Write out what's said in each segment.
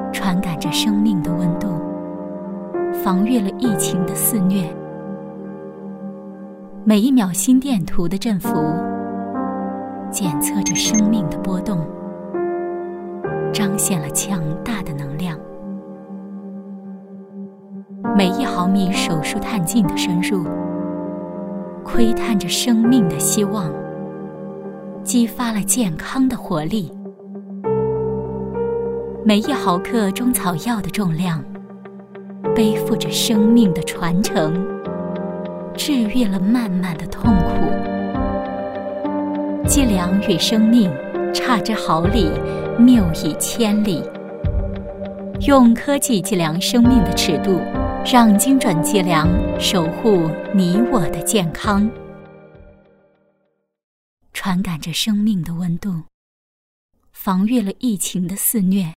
传感着生命的温度，防御了疫情的肆虐。每一秒心电图的振幅，检测着生命的波动，彰显了强大的能量。每一毫米手术探镜的深入，窥探着生命的希望，激发了健康的活力。每一毫克中草药的重量，背负着生命的传承，治愈了漫漫的痛苦。计量与生命差之毫厘，谬以千里。用科技计量生命的尺度，让精准计量守护你我的健康。传感着生命的温度，防御了疫情的肆虐。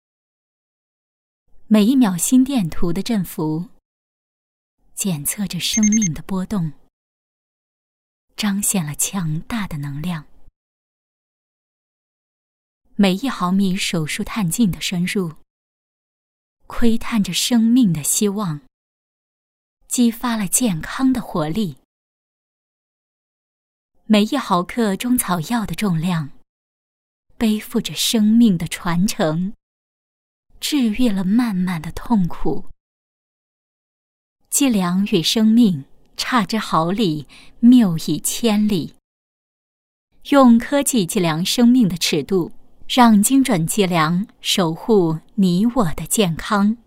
每一秒心电图的振幅，检测着生命的波动，彰显了强大的能量。每一毫米手术探镜的深入，窥探着生命的希望，激发了健康的活力。每一毫克中草药的重量，背负着生命的传承，治愈了漫漫的痛苦。计量与生命差之毫厘，谬以千里。用科技计量生命的尺度，让精准计量守护你我的健康。